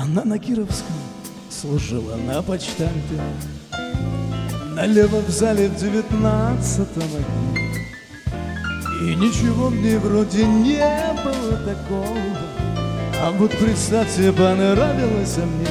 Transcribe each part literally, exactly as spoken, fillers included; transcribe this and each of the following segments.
Она на Кировском служила на почтамте, налево в зале в девятнадцатом окне. И ничего мне вроде не было такого, а вот представьте, понравилось мне.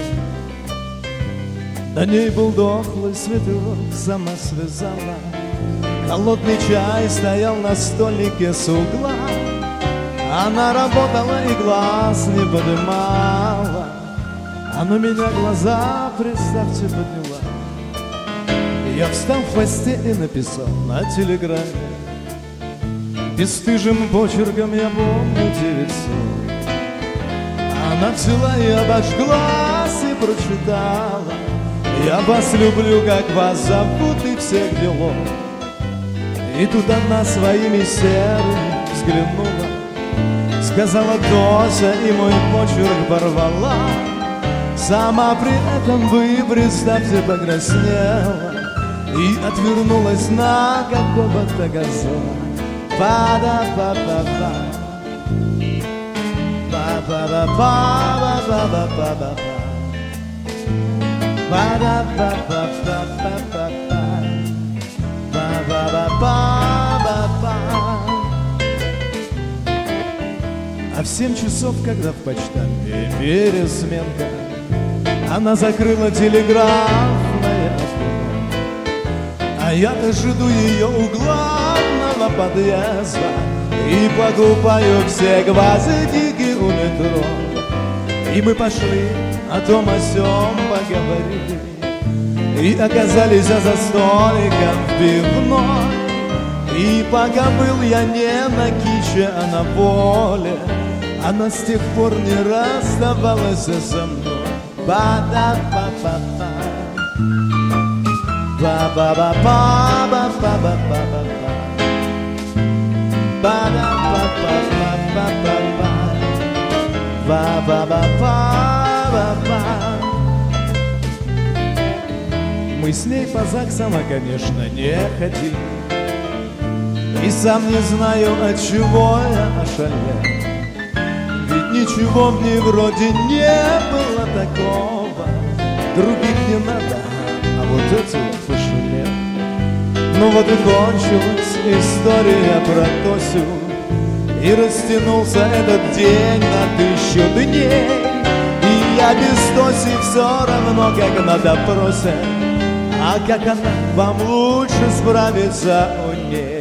На ней был дохлый свитерок, сама связала. Холодный чай стоял на столике с угла. Она работала и глаз не поднимала, а на меня глаза, представьте, подняла. Я встал в хвосте и написал на телеграмме бесстыжим почерком, я помню, девятьсот. Она взяла и обожглась и прочитала: я вас люблю, как вас зовут, и всех делов. И тут она своими серыми взглянула, сказала Дося, и мой почерк порвала. Сама при этом, вы представьте, покраснела и отвернулась на какого-то газона. Па-да-па-па-па, па-па-па-па-па-па-па-па, па-да-па-па-па-па-па-па, па-па-па-па-па. А в семь часов, когда в почтамте пересменка, она закрыла телеграфное окно, а я-то жду ее у главного подъезда и покупаю все гвоздики у метро. И мы пошли о том о сём поговорили и оказались за столиком в пивной. И пока был я не на киче, а на поле, она с тех пор не расставалась со мной. Ба-да-ба-ба-ба, ба-ба-ба-ба-ба-ба-ба-ба, ба-да-ба-ба-ба-ба-ба, ба-ба-ба-ба-ба-ба. Мы с ней по ЗАГСам, конечно, не ходили, и сам не знаю, от чего я ошалел. Ведь ничего в ней вроде не было такого, других не надо, а вот эти пожалел. Ну вот и кончилась история про Тосю, и растянулся этот день на тысячу дней. И я без Тоси все равно как на допросе, а как она вам лучше справиться у ней?